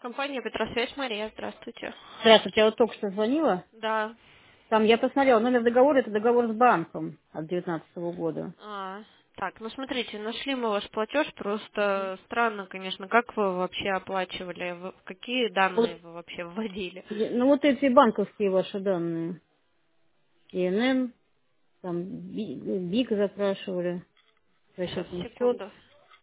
Компания Петросвязь, Мария, здравствуйте. Здравствуйте, я вот только что звонила. Да. Там я посмотрела, номер договора, это договор с банком от 2019 года. Так, ну смотрите, нашли мы ваш платеж, просто странно, конечно, как вы вообще оплачивали, какие данные Вот, вы вообще вводили? ну вот эти банковские ваши данные. ИНН, там БИК запрашивали, Сейчас, расчетный счет. секунду.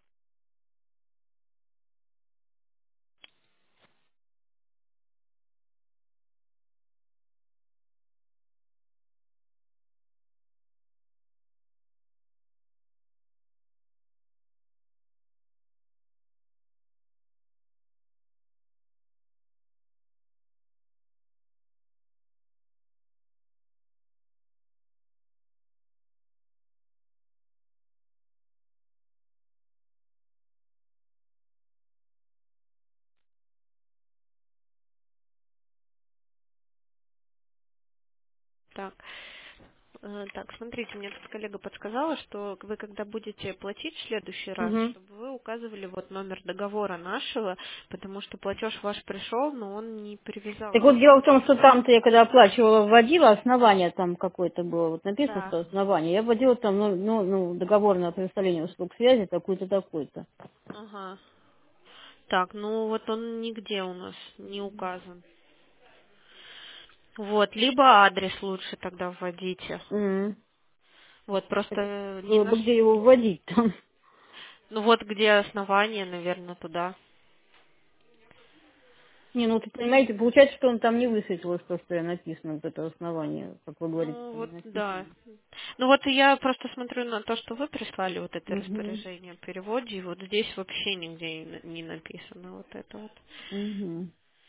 Так, так, смотрите, мне тут коллега подсказала, что вы когда будете платить в следующий раз, Угу. чтобы вы указывали вот номер договора нашего, потому что платеж ваш пришел, но он не Так вот, привязался. дело в том, что там-то я когда оплачивала, вводила основание там какое-то было, вот написано, Да. что основание. Я вводила там, договор на предоставление услуг связи, такой-то, такой-то. Ага. Так, ну вот он нигде у нас не указан. Вот, либо адрес лучше тогда вводите. М. Вот, Так просто не было бы наш... где его вводить там. Ну вот, где основание, наверное, туда. Не, ну, вот, понимаете, получается, что он там не высветилось то, что я написано, вот это основание, как вы говорите, Ну там не вот, да. написано. Ну вот я просто смотрю на то, что вы прислали, вот это Угу. распоряжение о переводе, и вот здесь вообще нигде не написано вот это вот. Угу.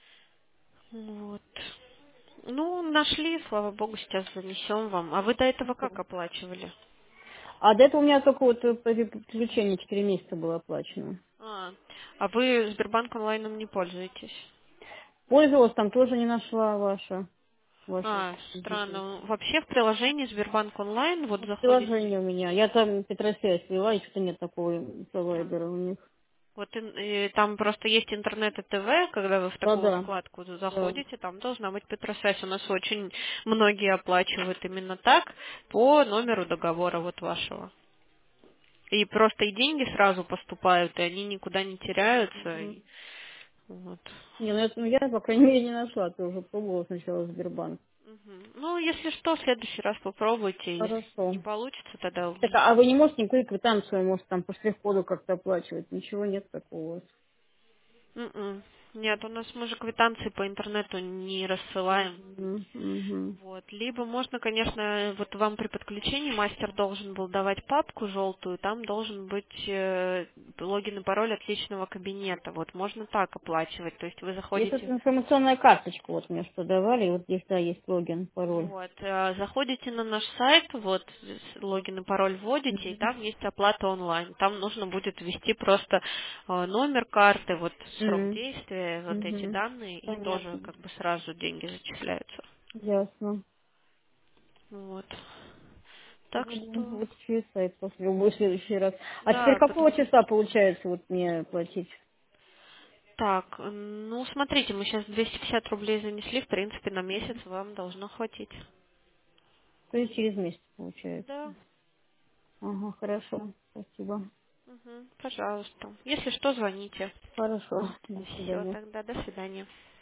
Вот. Ну, нашли, слава богу, сейчас занесем вам. А вы до этого как оплачивали? А до этого у меня только вот при подключении 4 месяца было оплачено. А, а вы Сбербанк онлайном не пользуетесь? Пользовалась, там тоже не нашла ваше соединение. Странно. Вообще в приложении Сбербанк онлайн вот Вот заходите. приложение у меня. Я там Петросвязь вела, и что-то нет такого А, провайдера у них. Вот там просто есть интернет и ТВ, когда вы в такую Да-да, вкладку да. заходите, там должна быть Петросвязь. У нас очень многие оплачивают именно так по номеру договора вот вашего. И просто и деньги сразу поступают, и они никуда не теряются. Мгм. И вот. Не, я, по крайней мере, не нашла. Ты уже пробовала сначала Сбербанк. Мгм. Ну, если что, в следующий раз попробуйте. Если не Хорошо. получится, тогда... Так, а вы не можете никакую квитанцию, может, там по штрих-коду как-то оплачивать? Ничего нет такого у вас? М-м. Нет, у нас мы же квитанции по интернету не рассылаем. Мгм, мгм. Вот. Либо можно, конечно, вот вам при подключении мастер должен был давать папку желтую, там должен быть логин и пароль от личного кабинета. Вот можно так оплачивать. То есть вы Есть вот заходите информационная карточка, вот мне что давали, и вот здесь, да, есть логин, пароль. вот, заходите на наш сайт, вот логин и пароль вводите, и Мгм. там есть оплата онлайн. Там нужно будет ввести просто номер карты, вот срок М, действия, вот эти мгм. данные, и тоже Понятно. как бы сразу деньги зачисляются. Ясно. Вот. Так Ну, что, вот через сайт попробую в следующий раз. А теперь да, какого потому числа получается вот мне платить? так, ну смотрите, мы сейчас 250 рублей занесли, в принципе, на месяц вам должно хватить. То есть через месяц получается. Да. Ага, хорошо. Спасибо. Мгм, пожалуйста. Если что, звоните. Хорошо. До Все, свидания. тогда до свидания.